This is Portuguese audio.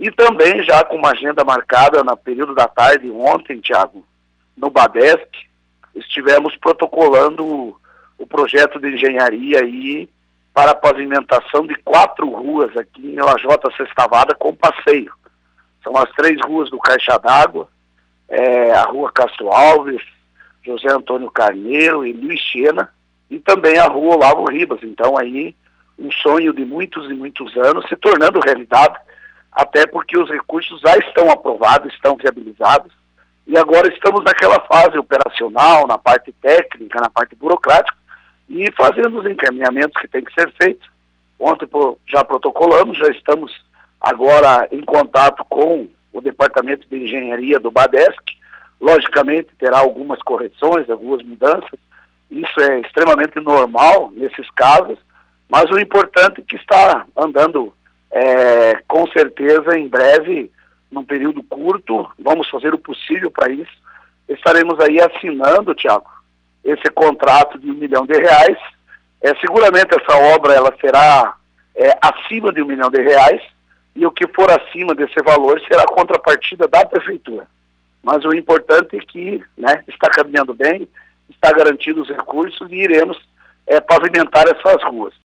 E também já com uma agenda marcada no período da tarde ontem, Tiago, no Badesc, estivemos protocolando o projeto de engenharia aí para a pavimentação de 4 ruas aqui em Lajota Sextavada com passeio. São as 3 ruas do Caixa d'Água, a rua Castro Alves, José Antônio Carneiro e Luiz Sena, e também a rua Olavo Ribas. Então aí um sonho de muitos e muitos anos se tornando realidade, até porque os recursos já estão aprovados, estão viabilizados, e agora estamos naquela fase operacional, na parte técnica, na parte burocrática, e fazendo os encaminhamentos que tem que ser feitos. Ontem já protocolamos, já estamos agora em contato com o Departamento de Engenharia do Badesc. Logicamente terá algumas correções, algumas mudanças, isso é extremamente normal nesses casos, mas o importante é que está andando com certeza em breve, num período curto, vamos fazer o possível para isso. Estaremos aí assinando, Tiago, esse contrato de R$1 milhão. Seguramente essa obra ela será acima de R$1 milhão, e o que for acima desse valor será a contrapartida da Prefeitura. Mas o importante é que está caminhando bem, está garantido os recursos e iremos pavimentar essas ruas.